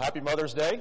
Happy Mother's Day.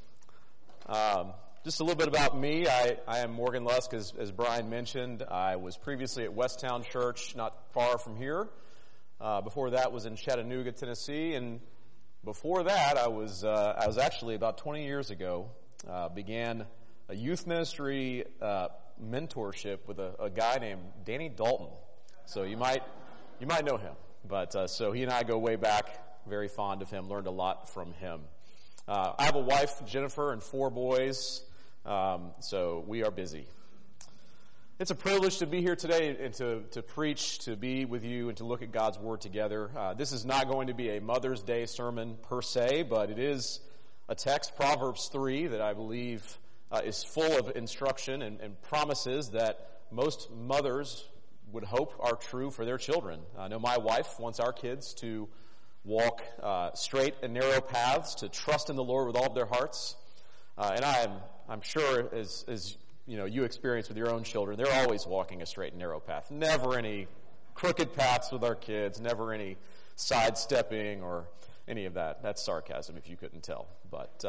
Just a little bit about me. I am Morgan Lusk, as Brian mentioned. I was previously at Westtown Church, not far from here. Before that was in Chattanooga, Tennessee, and before that I was actually about 20 years ago, began a youth ministry mentorship with a guy named Danny Dalton. So you might know him. But so he and I go way back. Very fond of him. Learned a lot from him. I have a wife, Jennifer, and 4 boys. So we are busy. It's a privilege to be here today and to preach, to be with you, and to look at God's Word together. This is not going to be a Mother's Day sermon per se, but it is a text, Proverbs 3, that I believe is full of instruction and promises that most mothers would hope are true for their children. I know my wife wants our kids to walk straight and narrow paths, to trust in the Lord with all of their hearts. And I'm sure, as you experience with your own children, they're always walking a straight and narrow path. Never any crooked paths with our kids, never any sidestepping or any of that. That's sarcasm, if you couldn't tell. But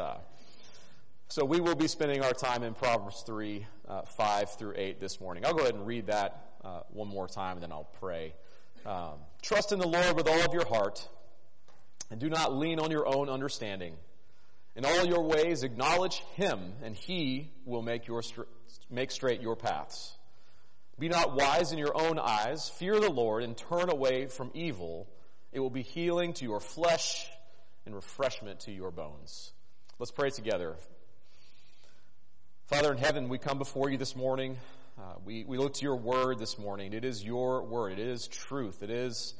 so we will be spending our time in Proverbs 3, 5 through 8 this morning. I'll go ahead and read that one more time, and then I'll pray. Trust in the Lord with all of your heart, and do not lean on your own understanding. In all your ways acknowledge Him, and He will make straight your paths. Be not wise in your own eyes. Fear the Lord, and turn away from evil. It will be healing to your flesh and refreshment to your bones. Let's pray together. Father in heaven, we come before you this morning. We look to your word this morning. It is your word. It is truth. It is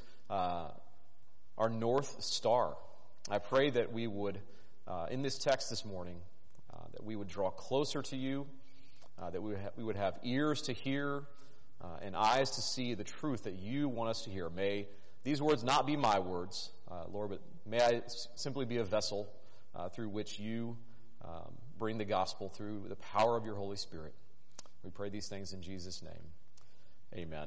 our North Star. I pray that we would, in this text this morning, that we would draw closer to you, that we would have ears to hear and eyes to see the truth that you want us to hear. May these words not be my words, Lord, but may I simply be a vessel through which you bring the gospel through the power of your Holy Spirit. We pray these things in Jesus' name. Amen.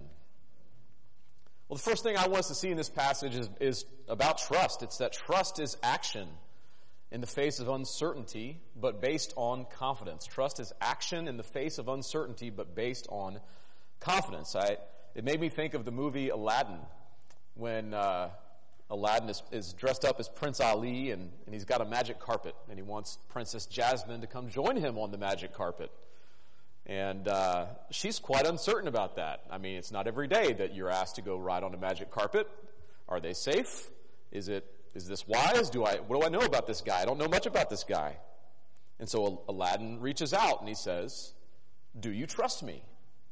Well, the first thing I want us to see in this passage is about trust. It's that trust is action in the face of uncertainty, but based on confidence. Trust is action in the face of uncertainty, but based on confidence. It made me think of the movie Aladdin, when Aladdin is dressed up as Prince Ali, and he's got a magic carpet, and he wants Princess Jasmine to come join him on the magic carpet. And she's quite uncertain about that. I mean, it's not every day that you're asked to go ride on a magic carpet. Are they safe? Is this wise? What do I know about this guy? I don't know much about this guy. And so Aladdin reaches out and he says, "Do you trust me?"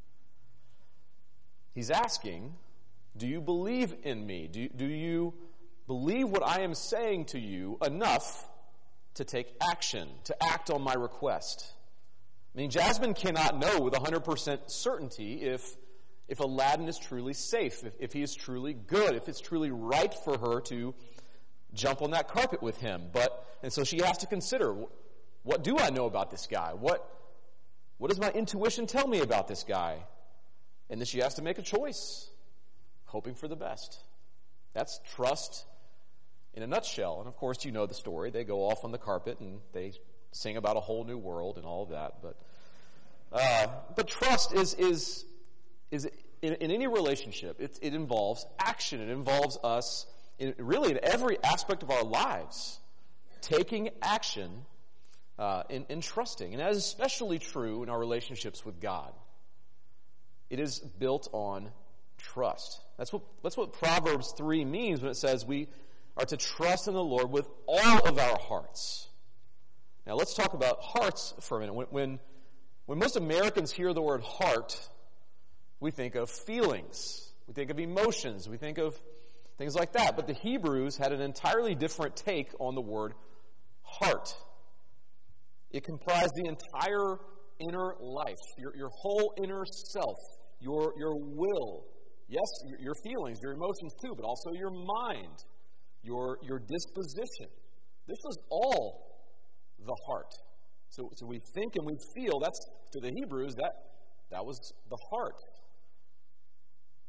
He's asking, do you believe in me? Do you believe what I am saying to you enough to take action, to act on my request? I mean, Jasmine cannot know with 100% certainty if Aladdin is truly safe, if he is truly good, if it's truly right for her to jump on that carpet with him. And so she has to consider, what do I know about this guy? What does my intuition tell me about this guy? And then she has to make a choice, hoping for the best. That's trust in a nutshell. And of course, you know the story. They go off on the carpet and they sing about a whole new world and all of that. But trust is in any relationship, it involves action. It involves us in every aspect of our lives, taking action in trusting. And that is especially true in our relationships with God. It is built on trust. That's what Proverbs 3 means when it says we are to trust in the Lord with all of our hearts. Now let's talk about hearts for a minute. When most Americans hear the word heart, we think of feelings. We think of emotions. We think of things like that. But the Hebrews had an entirely different take on the word heart. It comprised the entire inner life, your whole inner self, your will. Yes, your feelings, your emotions too, but also your mind, your disposition. This was all the heart. So we think and we feel. That's, to the Hebrews, that was the heart.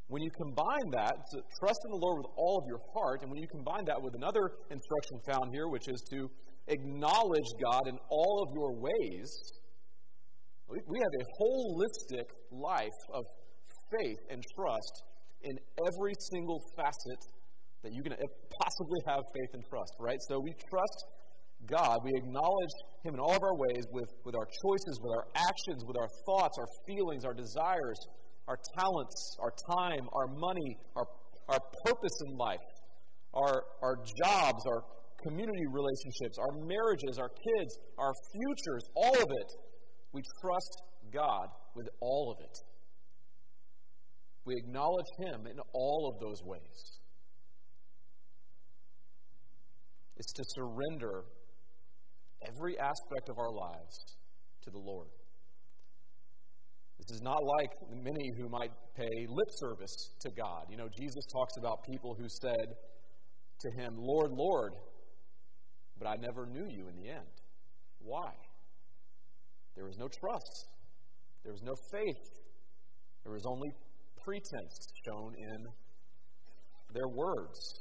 When you combine that, to trust in the Lord with all of your heart, and when you combine that with another instruction found here, which is to acknowledge God in all of your ways, we have a holistic life of faith and trust in every single facet that you can possibly have faith and trust, right? So we trust God. We acknowledge Him in all of our ways with our choices, with our actions, with our thoughts, our feelings, our desires, our talents, our time, our money, our purpose in life, our jobs, our community relationships, our marriages, our kids, our futures, all of it. We trust God with all of it. We acknowledge Him in all of those ways. It's to surrender every aspect of our lives to the Lord. This is not like many who might pay lip service to God. You know, Jesus talks about people who said to Him, Lord, Lord, but I never knew you in the end. Why? There was no trust. There was no faith. There was only pretense shown in their words.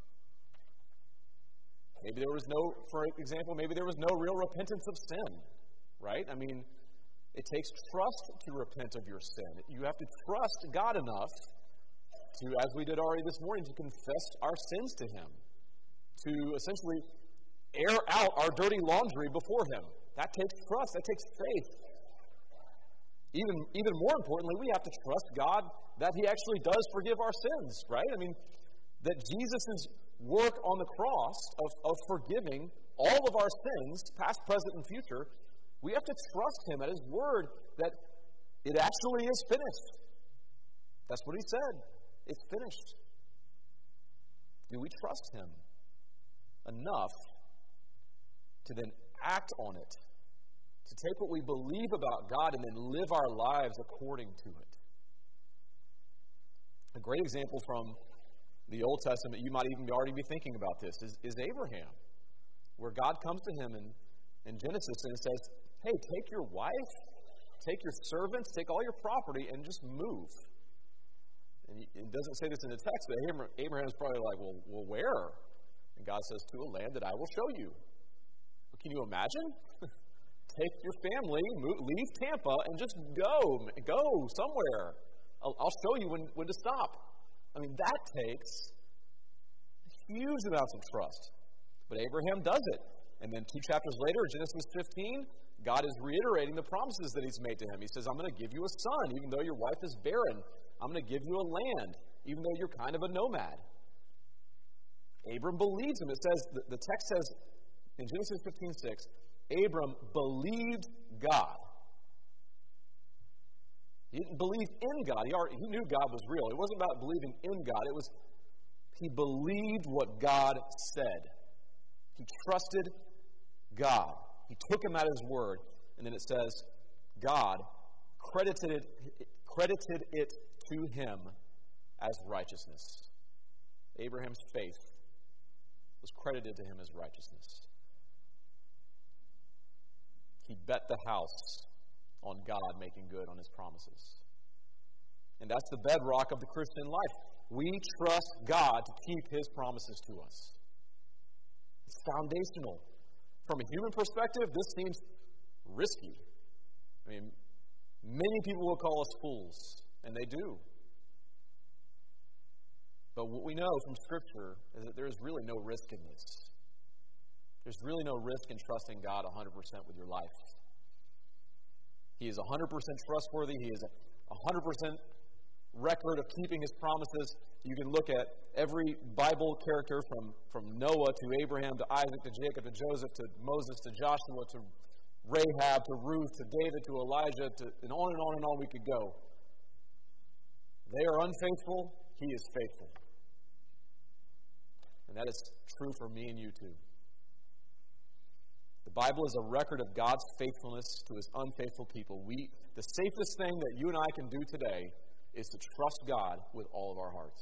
Maybe there was no, for example, maybe there was no real repentance of sin, right? I mean, it takes trust to repent of your sin. You have to trust God enough to, as we did already this morning, to confess our sins to Him, to essentially air out our dirty laundry before Him. That takes trust. That takes faith. Even more importantly, we have to trust God that He actually does forgive our sins, right? I mean, that Jesus' work on the cross of forgiving all of our sins, past, present, and future, we have to trust Him at His word that it actually is finished. That's what He said. It's finished. Do we trust Him enough to then act on it? To take what we believe about God and then live our lives according to it? A great example from the Old Testament, you might even already be thinking about this, is Abraham, where God comes to him in Genesis and says, hey, take your wife, take your servants, take all your property, and just move. And it doesn't say this in the text, but Abraham's probably like, well, where? And God says, to a land that I will show you. Well, can you imagine? Take your family, leave Tampa, and just go somewhere. I'll show you when to stop. I mean, that takes huge amounts of trust. But Abraham does it. And then 2 chapters later, Genesis 15, God is reiterating the promises that He's made to him. He says, I'm going to give you a son, even though your wife is barren. I'm going to give you a land, even though you're kind of a nomad. Abram believes Him. It says, the text says in Genesis 15:6, Abram believed God. He didn't believe in God. He knew God was real. It wasn't about believing in God. It was he believed what God said. He trusted God. He took Him at His word. And then it says, God credited it to him as righteousness. Abraham's faith was credited to him as righteousness. He bet the house on God making good on His promises. And that's the bedrock of the Christian life. We trust God to keep His promises to us. It's foundational. From a human perspective, this seems risky. I mean, many people will call us fools, and they do. But what we know from Scripture is that there is really no risk in this. There's really no risk in trusting God 100% with your life. He is 100% trustworthy. He is 100% record of keeping His promises. You can look at every Bible character from Noah to Abraham to Isaac to Jacob to Joseph to Moses to Joshua to Rahab to Ruth to David to Elijah and on and on and on we could go. They are unfaithful. He is faithful. And that is true for me and you too. The Bible is a record of God's faithfulness to His unfaithful people. The safest thing that you and I can do today is to trust God with all of our hearts.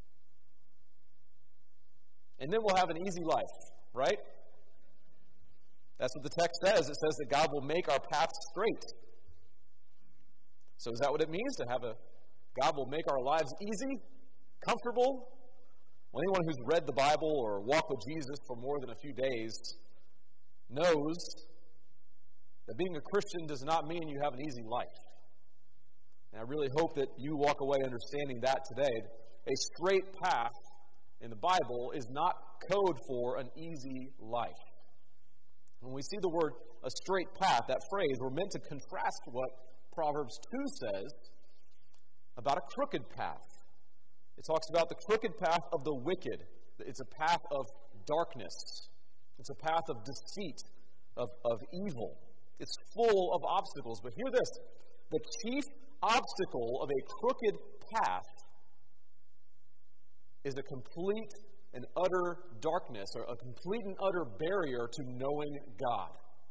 And then we'll have an easy life, right? That's what the text says. It says that God will make our paths straight. So is that what it means to have God will make our lives easy, comfortable. Well, anyone who's read the Bible or walked with Jesus for more than a few days knows that being a Christian does not mean you have an easy life. And I really hope that you walk away understanding that today. A straight path in the Bible is not code for an easy life. When we see the word a straight path, that phrase, we're meant to contrast what Proverbs 2 says about a crooked path. It talks about the crooked path of the wicked. It's a path of darkness. It's a path of deceit, of evil. It's full of obstacles. But hear this, the chief obstacle of a crooked path is a complete and utter darkness, or a complete and utter barrier to knowing God.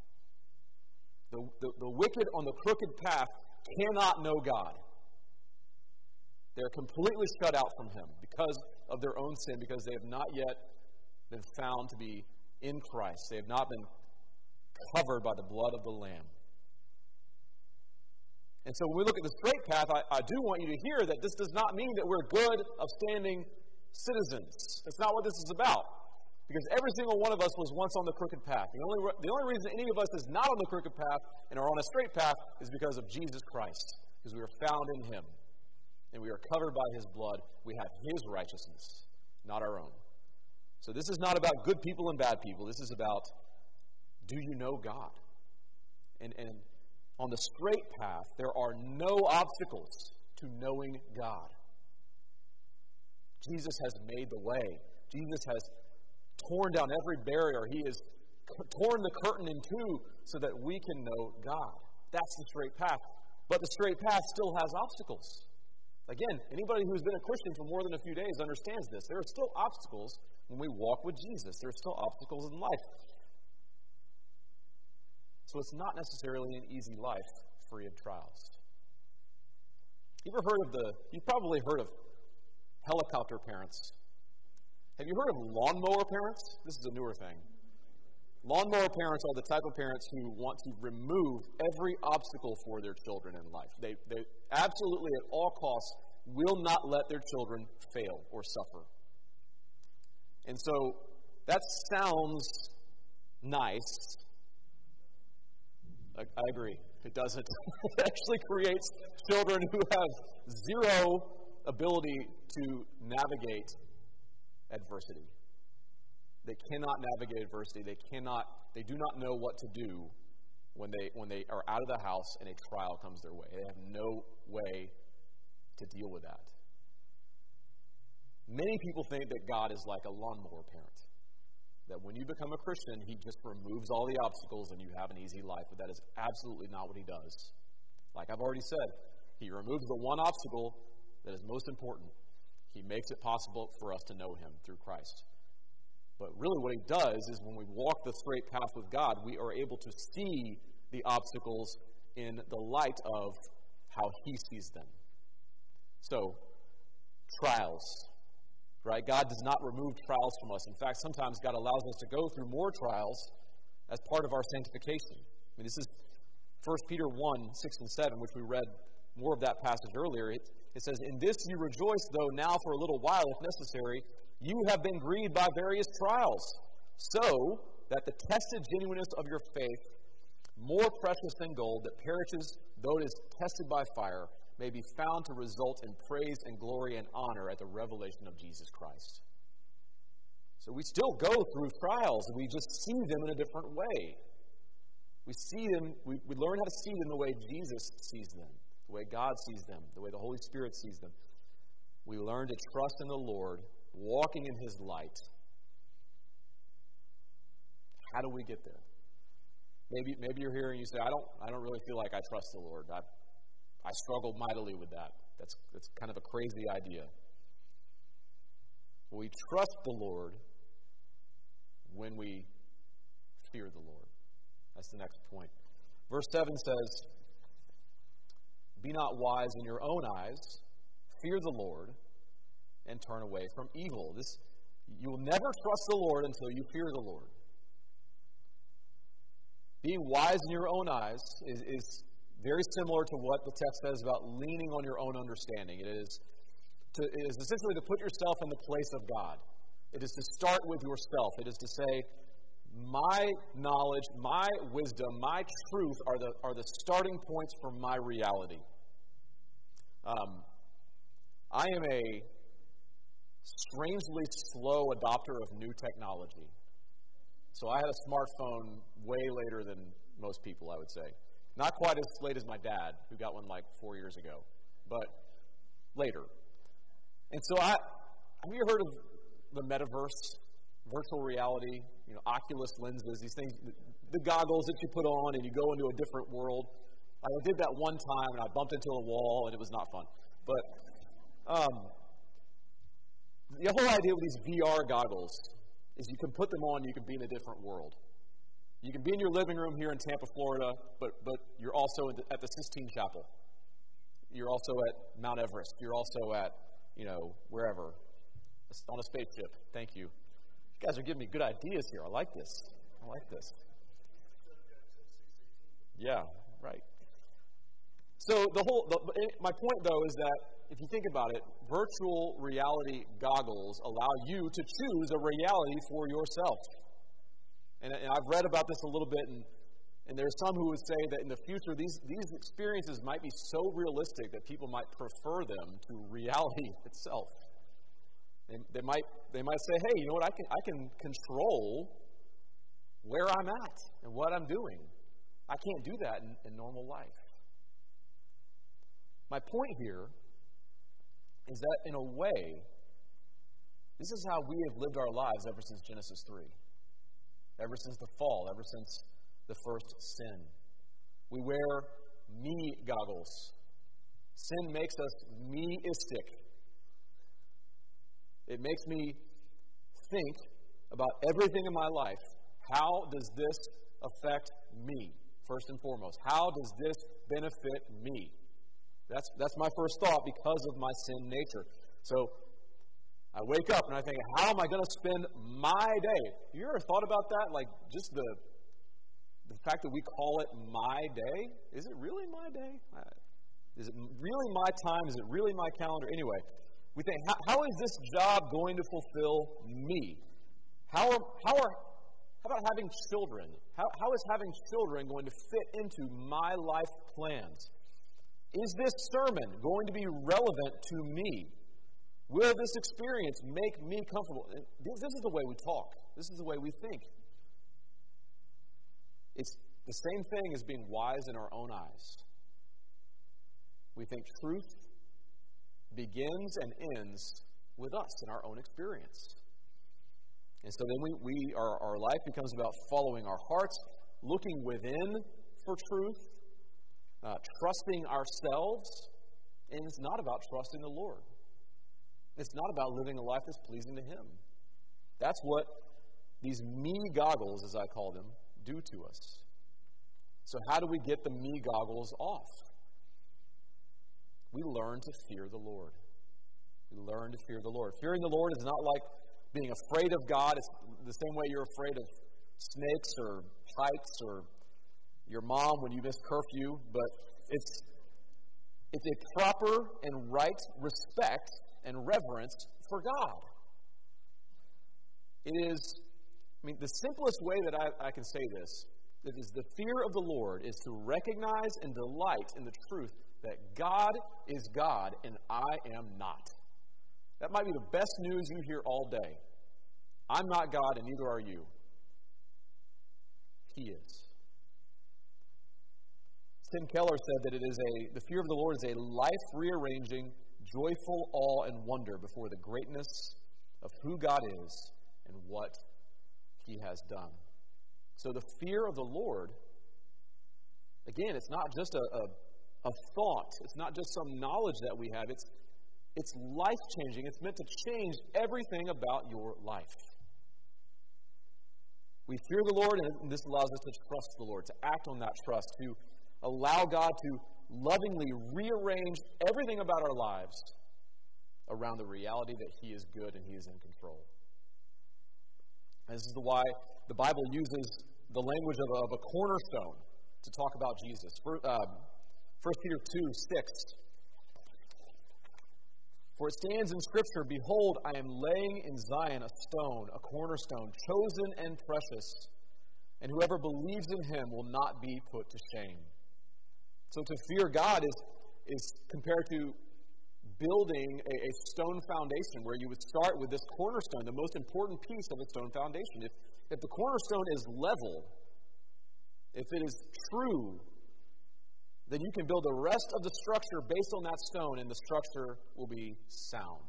The wicked on the crooked path cannot know God. They're completely shut out from Him because of their own sin, because they have not yet been found to be in Christ. They have not been covered by the blood of the Lamb. And so when we look at the straight path, I do want you to hear that this does not mean that we're good, upstanding citizens. That's not what this is about. Because every single one of us was once on the crooked path. The only reason any of us is not on the crooked path and are on a straight path is because of Jesus Christ. Because we are found in Him. And we are covered by His blood. We have His righteousness, not our own. So this is not about good people and bad people. This is about, do you know God? And on the straight path, there are no obstacles to knowing God. Jesus has made the way. Jesus has torn down every barrier. He has torn the curtain in two so that we can know God. That's the straight path. But the straight path still has obstacles. Again, anybody who's been a Christian for more than a few days understands this. There are still obstacles when we walk with Jesus. There are still obstacles in life. So it's not necessarily an easy life free of trials. You've probably heard of helicopter parents. Have you heard of lawnmower parents? This is a newer thing. Lawnmower parents are the type of parents who want to remove every obstacle for their children in life. They absolutely, at all costs, will not let their children fail or suffer. And so that sounds nice. I agree. It doesn't. It actually creates children who have zero ability to navigate adversity. They cannot navigate adversity. They do not know what to do when they are out of the house and a trial comes their way. They have no way to deal with that. Many people think that God is like a lawnmower parent. That when you become a Christian, He just removes all the obstacles and you have an easy life. But that is absolutely not what He does. Like I've already said, He removes the one obstacle that is most important. He makes it possible for us to know Him through Christ. But really what He does is when we walk the straight path with God, we are able to see the obstacles in the light of how He sees them. So, trials. Right? God does not remove trials from us. In fact, sometimes God allows us to go through more trials as part of our sanctification. I mean, this is 1 Peter 1, 6 and 7, which we read more of that passage earlier. It says, "In this you rejoice, though now for a little while, if necessary, you have been grieved by various trials, so that the tested genuineness of your faith, more precious than gold that perishes though it is tested by fire, may be found to result in praise and glory and honor at the revelation of Jesus Christ." So we still go through trials, and we just see them in a different way. We see them, we learn how to see them the way Jesus sees them, the way God sees them, the way the Holy Spirit sees them. We learn to trust in the Lord, walking in His light. How do we get there? Maybe you're here and you say, I don't really feel like I trust the Lord. I struggled mightily with that. That's kind of a crazy idea. We trust the Lord when we fear the Lord. That's the next point. Verse 7 says, "Be not wise in your own eyes, fear the Lord, and turn away from evil." You will never trust the Lord until you fear the Lord. Being wise in your own eyes is Very similar to what the text says about leaning on your own understanding. It is essentially to put yourself in the place of God. It is to start with yourself. It is to say, my knowledge, my wisdom, my truth are the starting points for my reality. I am a strangely slow adopter of new technology. So I had a smartphone way later than most people, I would say. Not quite as late as my dad, who got one like 4 years ago, but later. And so have you heard of the metaverse, virtual reality, Oculus lenses, these things, the goggles that you put on and you go into a different world? I did that one time and I bumped into a wall and it was not fun. But the whole idea with these VR goggles is you can put them on and you can be in a different world. You can be in your living room here in Tampa, Florida, but you're also at the Sistine Chapel. You're also at Mount Everest. You're also at, wherever. On a spaceship. Thank you. You guys are giving me good ideas here. I like this. Yeah, right. So my point, though, is that if you think about it, virtual reality goggles allow you to choose a reality for yourself. And I've read about this a little bit, and there's some who would say that in the future, these experiences might be so realistic that people might prefer them to reality itself. They might say, hey, you know what, I can control where I'm at and what I'm doing. I can't do that in normal life. My point here is that, in a way, this is how we have lived our lives ever since Genesis 3. Ever since the fall, ever since the first sin. We wear me goggles. Sin makes us me-istic. It makes me think about everything in my life. How does this affect me, first and foremost? How does this benefit me? That's my first thought because of my sin nature. So I wake up and I think, how am I going to spend my day? You ever thought about that? Like just the fact that we call it my day? Is it really my day? Is it really my time? Is it really my calendar? Anyway, we think, how is this job going to fulfill me? How about having children? How is having children going to fit into my life plans? Is this sermon going to be relevant to me? Will this experience make me comfortable? This is the way we talk. This is the way we think. It's the same thing as being wise in our own eyes. We think truth begins and ends with us in our own experience. And so then our life becomes about following our hearts, looking within for truth, trusting ourselves, and it's not about trusting the Lord. It's not about living a life that's pleasing to Him. That's what these me goggles, as I call them, do to us. So how do we get the me goggles off? We learn to fear the Lord. We learn to fear the Lord. Fearing the Lord is not like being afraid of God. It's the same way you're afraid of snakes or heights or your mom when you miss curfew, but it's a proper and right respect and reverence for God. It is, the simplest way that I can say this is the fear of the Lord is to recognize and delight in the truth that God is God and I am not. That might be the best news you hear all day. I'm not God and neither are you. He is. Tim Keller said that the fear of the Lord is a life-rearranging, joyful awe and wonder before the greatness of who God is and what He has done. So the fear of the Lord, again, it's not just a thought. It's not just some knowledge that we have. It's life-changing. It's meant to change everything about your life. We fear the Lord, and this allows us to trust the Lord, to act on that trust, to allow God to lovingly rearrange everything about our lives around the reality that He is good and He is in control. And this is why the Bible uses the language of a cornerstone to talk about Jesus. 1 Peter 2:6. For it stands in Scripture, Behold, I am laying in Zion a stone, a cornerstone, chosen and precious, and whoever believes in him will not be put to shame. So to fear God is compared to building a stone foundation where you would start with this cornerstone, the most important piece of a stone foundation. If the cornerstone is level, if it is true, then you can build the rest of the structure based on that stone, and the structure will be sound.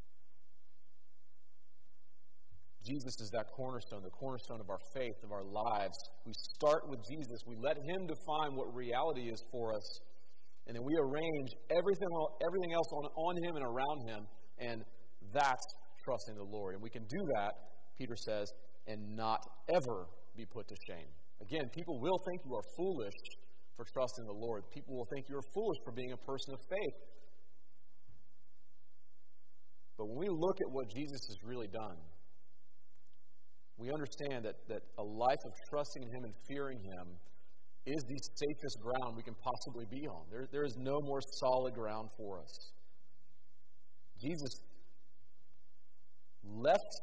Jesus is that cornerstone, the cornerstone of our faith, of our lives. We start with Jesus. We let him define what reality is for us, and then we arrange everything else on him and around him, and that's trusting the Lord. And we can do that, Peter says, and not ever be put to shame. Again, people will think you are foolish for trusting the Lord. People will think you're foolish for being a person of faith. But when we look at what Jesus has really done, we understand that a life of trusting in him and fearing him is the safest ground we can possibly be on. There is no more solid ground for us. Jesus left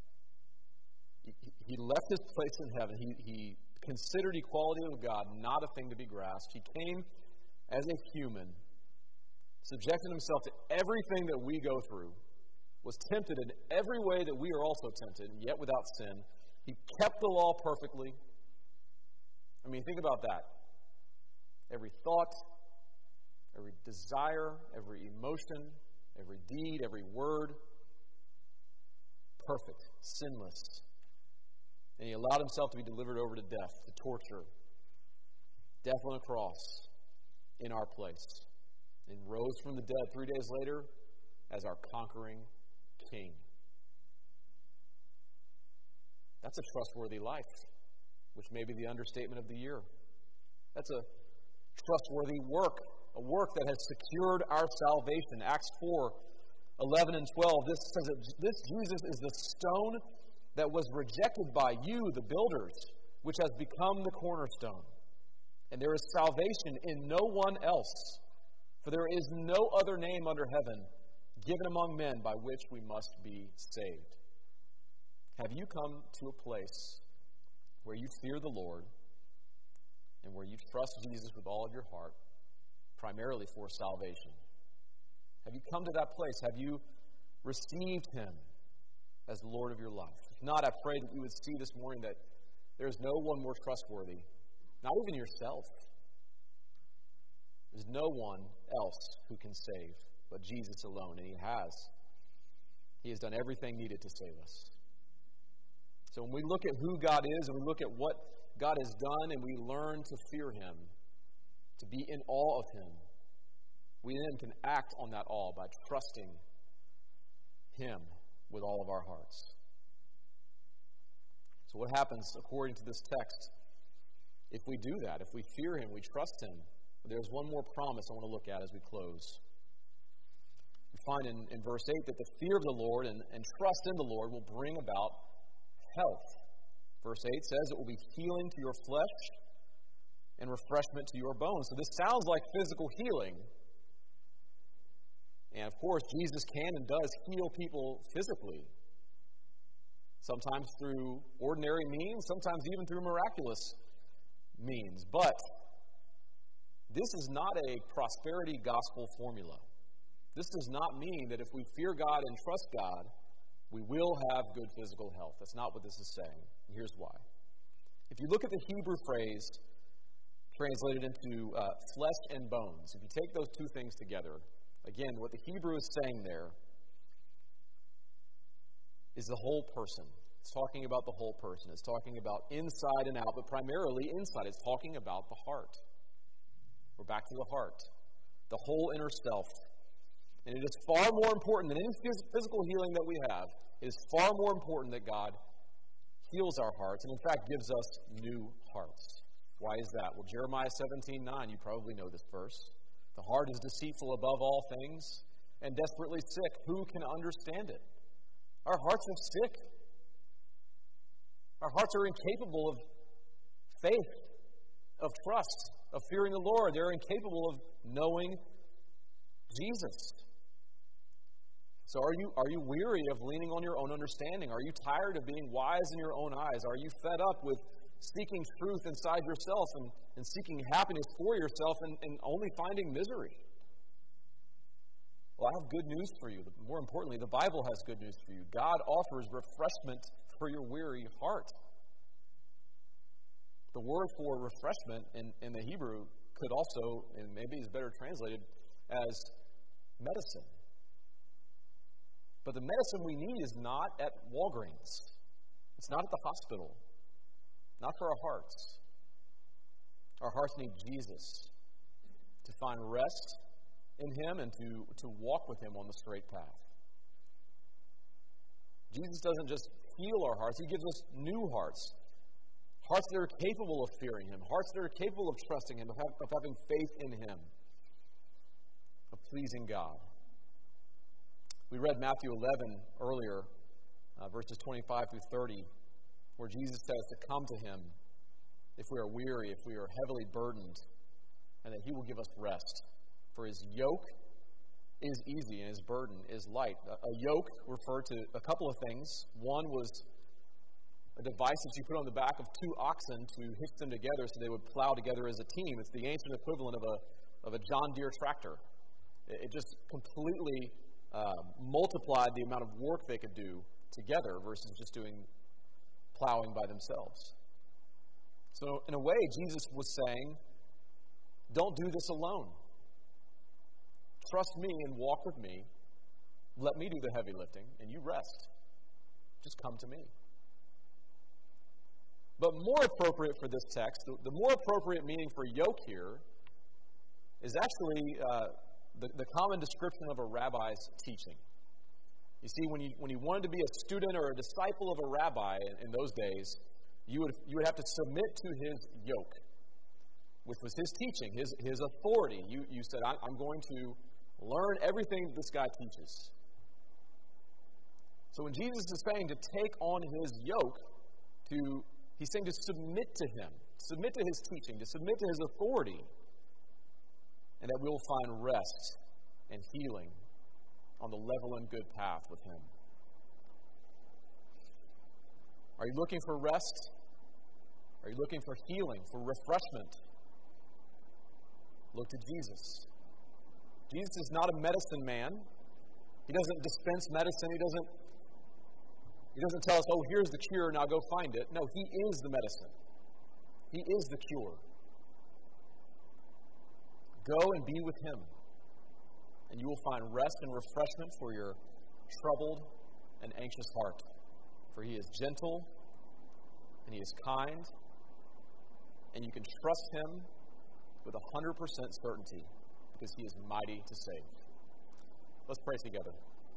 his place in heaven. He considered equality with God not a thing to be grasped. He came as a human, subjected himself to everything that we go through, was tempted in every way that we are also tempted, and yet without sin. He kept the law perfectly. I mean, think about that. Every thought, every desire, every emotion, every deed, every word, perfect, sinless. And he allowed himself to be delivered over to death, to torture, death on a cross in our place, and rose from the dead 3 days later as our conquering King. That's a trustworthy life, which may be the understatement of the year. That's a trustworthy work, a work that has secured our salvation. Acts 4:11 and 12, this says that this Jesus is the stone that was rejected by you, the builders, which has become the cornerstone. And there is salvation in no one else, for there is no other name under heaven given among men by which we must be saved. Have you come to a place where you fear the Lord and where you trust Jesus with all of your heart, primarily for salvation? Have you come to that place? Have you received him as the Lord of your life? If not, I pray that you would see this morning that there is no one more trustworthy, not even yourself. There's no one else who can save but Jesus alone, and he has. He has done everything needed to save us. So when we look at who God is, and we look at what God has done, and we learn to fear him, to be in awe of him, we then can act on that awe by trusting him with all of our hearts. So what happens according to this text if we do that, if we fear him, we trust him? There's one more promise I want to look at as we close. We find in verse 8 that the fear of the Lord and trust in the Lord will bring about health. Verse 8 says it will be healing to your flesh and refreshment to your bones. So this sounds like physical healing. And of course, Jesus can and does heal people physically. Sometimes through ordinary means, sometimes even through miraculous means. But this is not a prosperity gospel formula. This does not mean that if we fear God and trust God, we will have good physical health. That's not what this is saying. And here's why. If you look at the Hebrew phrase translated into flesh and bones, if you take those two things together, again, what the Hebrew is saying there is the whole person. It's talking about the whole person. It's talking about inside and out, but primarily inside. It's talking about the heart. We're back to the heart, the whole inner self. And it is far more important than any physical healing that we have. It is far more important that God heals our hearts and, in fact, gives us new hearts. Why is that? Well, Jeremiah 17:9, you probably know this verse. The heart is deceitful above all things and desperately sick. Who can understand it? Our hearts are sick. Our hearts are incapable of faith, of trust. of fearing the Lord. They're incapable of knowing Jesus. So are you weary of leaning on your own understanding? Are you tired of being wise in your own eyes? Are you fed up with seeking truth inside yourself and seeking happiness for yourself and only finding misery? Well, I have good news for you. More importantly, the Bible has good news for you. God offers refreshment for your weary heart. The word for refreshment in the Hebrew could also, and maybe is better translated, as medicine. But the medicine we need is not at Walgreens. It's not at the hospital. Not for our hearts. Our hearts need Jesus to find rest in Him and to walk with Him on the straight path. Jesus doesn't just heal our hearts, He gives us new hearts. Hearts that are capable of fearing Him. Hearts that are capable of trusting Him, of having faith in Him. Of pleasing God. We read Matthew 11 earlier, verses 25 through 30, where Jesus says to come to Him if we are weary, if we are heavily burdened, and that He will give us rest. For His yoke is easy and His burden is light. A yoke referred to a couple of things. One was a device that you put on the back of two oxen to hitch them together so they would plow together as a team. It's the ancient equivalent of a John Deere tractor. It just completely multiplied the amount of work they could do together versus just doing plowing by themselves. So in a way, Jesus was saying, don't do this alone. Trust me and walk with me. Let me do the heavy lifting, and you rest. Just come to me. But more appropriate for this text, the more appropriate meaning for yoke here is actually the common description of a rabbi's teaching. You see, when you wanted to be a student or a disciple of a rabbi in those days, you would have to submit to his yoke, which was his teaching, his authority. You said, I'm going to learn everything that this guy teaches. So when Jesus is saying to take on his yoke, he's saying to submit to him, submit to his teaching, to submit to his authority, and that we'll find rest and healing on the level and good path with him. Are you looking for rest? Are you looking for healing, for refreshment? Look to Jesus. Jesus is not a medicine man. He doesn't dispense medicine. He doesn't tell us, oh, here's the cure, now go find it. No, He is the medicine. He is the cure. Go and be with Him, and you will find rest and refreshment for your troubled and anxious heart. For He is gentle, and He is kind, and you can trust Him with 100% certainty, because He is mighty to save. Let's pray together.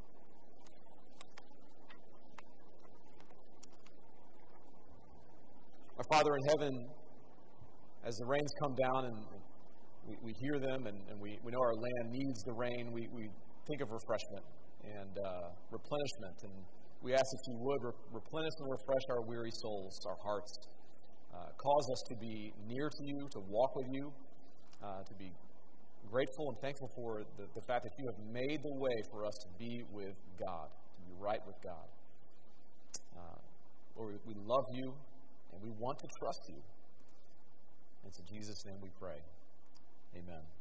Our Father in heaven, as the rains come down and we hear them and we know our land needs the rain, we think of refreshment and replenishment. And we ask that You would replenish and refresh our weary souls, our hearts. Cause us to be near to You, to walk with You, to be grateful and thankful for the fact that You have made the way for us to be with God, to be right with God. Lord, we love You, and we want to trust You. It's in Jesus' name we pray. Amen.